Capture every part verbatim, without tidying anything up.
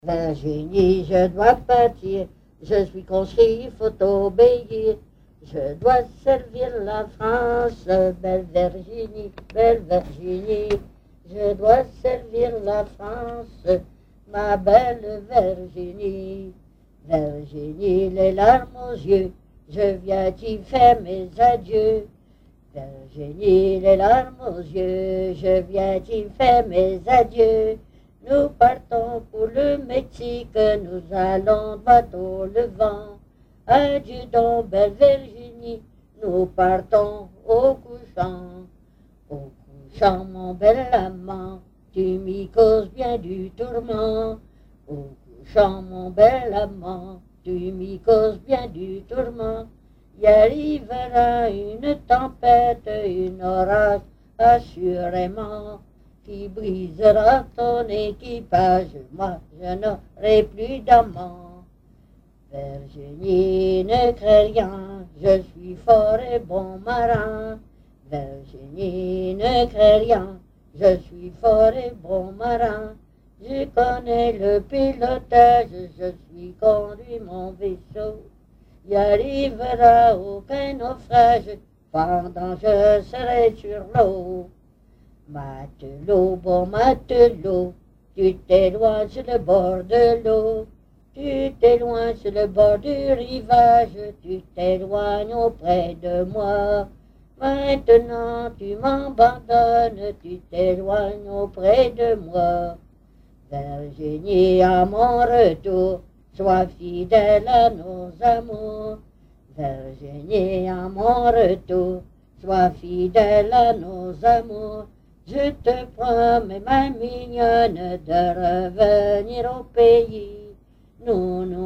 Virginie, je dois partir, je suis conscrit, il faut obéir. Je dois servir la France, belle Virginie, belle Virginie. Je dois servir la France, ma belle Virginie. Virginie, les larmes aux yeux, je viens t'y faire mes adieux. Virginie, les larmes aux yeux, je viens t'y faire mes adieux. Nous partons pour le Mexique, nous allons bateau le vent. Adieu donc, belle Virginie, nous partons au couchant. Au couchant, mon bel amant, tu m'y causes bien du tourment. Au couchant, mon bel amant, tu m'y causes bien du tourment. Y arrivera une tempête, une orage, assurément, qui brisera ton équipage. Moi, je n'aurai plus d'amant. Virginie, ne crains rien, je suis fort et bon marin. Virginie, ne crains rien, je suis fort et bon marin. Je connais le pilotage, je suis conduit mon vaisseau. Il arrivera aucun naufrage pendant je serai sur l'eau. Matelot, bon matelot, tu t'éloignes sur le bord de l'eau. Tu t'éloignes sur le bord du rivage, tu t'éloignes auprès de moi. Maintenant tu m'abandonnes, tu t'éloignes auprès de moi. Virginie, à mon retour, sois fidèle à nos amours. Virginie, à mon retour, sois fidèle à nos amours. Je te promets, ma mignonne, de revenir au pays. Nous nous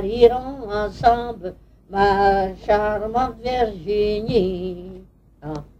marierons ensemble, ma charmante Virginie. Ah.